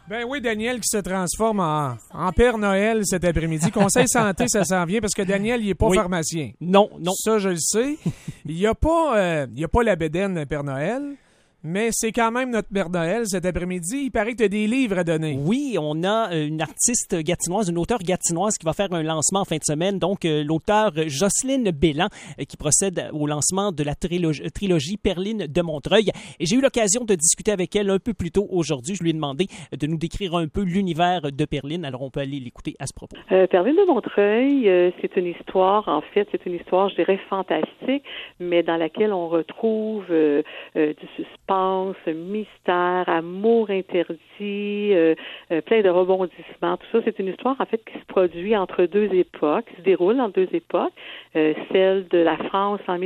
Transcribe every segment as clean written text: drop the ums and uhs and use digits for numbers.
Ben oui, Daniel qui se transforme en Père Noël cet après-midi. Conseil santé, ça s'en vient parce que Daniel, il est pas pharmacien. Non. Ça, je le sais. Il y a pas la bédaine Père Noël. Mais c'est quand même notre Père Noël cet après-midi. Il paraît que tu as des livres à donner. Oui, on a une artiste gatinoise, une auteure gatinoise qui va faire un lancement en fin de semaine. Donc, l'auteur Jocelyne Bélan qui procède au lancement de la trilogie Perline de Montreuil. Et j'ai eu l'occasion de discuter avec elle un peu plus tôt aujourd'hui. Je lui ai demandé de nous décrire un peu l'univers de Perline. Alors, on peut aller l'écouter à ce propos. Perline de Montreuil, c'est une histoire, je dirais, fantastique, mais dans laquelle on retrouve du suspense, mystère, amour interdit, plein de rebondissements. Tout ça, c'est une histoire, en fait, qui se produit entre deux époques, qui se déroule entre deux époques, celle de la France en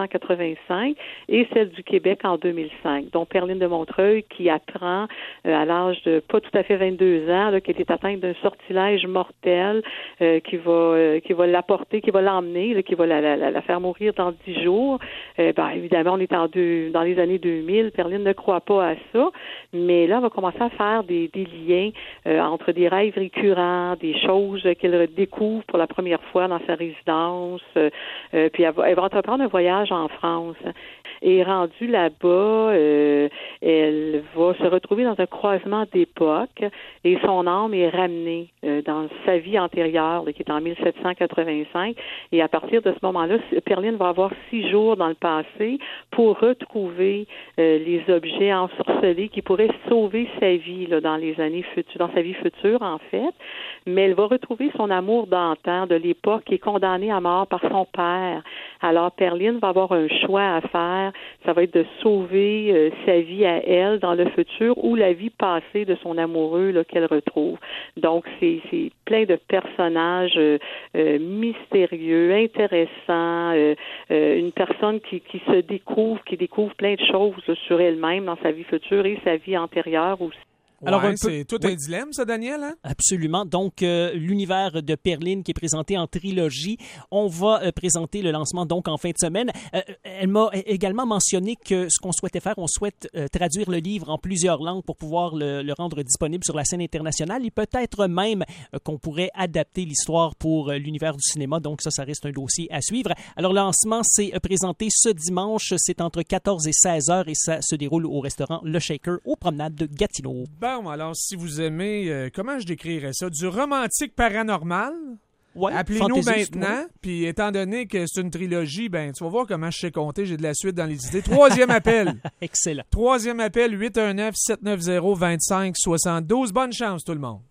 1785 et celle du Québec en 2005. Donc, Perline de Montreuil qui apprend à l'âge de pas tout à fait 22 ans, qu'elle est atteinte d'un sortilège mortel qui va l'apporter, qui va l'emmener, qui va la faire mourir dans 10 jours. Évidemment, on est dans les années 2000. Perline ne croit pas à ça, mais là, elle va commencer à faire des liens entre des rêves récurrents, des choses qu'elle découvre pour la première fois dans sa résidence. Puis elle va entreprendre un voyage en France. Et rendue là-bas, elle va se retrouver dans un croisement d'époques et son âme est ramenée dans sa vie antérieure, qui est en 1785. Et à partir de ce moment-là, Perline va avoir 6 jours dans le passé pour retrouver les objets ensorcelés qui pourraient sauver sa vie dans les années futures, dans sa vie future en fait. Mais elle va retrouver son amour d'antan, de l'époque, qui est condamné à mort par son père. Alors Perline va avoir un choix à faire. Ça va être de sauver sa vie à elle dans le futur ou la vie passée de son amoureux qu'elle retrouve. Donc c'est plein de personnages mystérieux, intéressants, une personne qui se découvre, qui découvre plein de choses sur elle-même dans sa vie future et sa vie antérieure aussi. Alors, c'est tout un dilemme, ça, Daniel? Hein? Absolument. Donc, l'univers de Perline qui est présenté en trilogie. On va présenter le lancement donc en fin de semaine. Elle m'a également mentionné que ce qu'on souhaitait faire, on souhaite traduire le livre en plusieurs langues pour pouvoir le rendre disponible sur la scène internationale et peut-être même qu'on pourrait adapter l'histoire pour l'univers du cinéma. Donc, ça reste un dossier à suivre. Alors, le lancement, c'est présenté ce dimanche. C'est entre 14 et 16 heures et ça se déroule au restaurant Le Shaker aux promenades de Gatineau. Bon, alors, si vous aimez, comment je décrirais ça? Du romantique paranormal? Ouais, appelez-nous maintenant. Puis, étant donné que c'est une trilogie, tu vas voir comment je sais compter. J'ai de la suite dans les idées. 3e appel. Excellent. 3e appel, 819-790-2572. Bonne chance, tout le monde.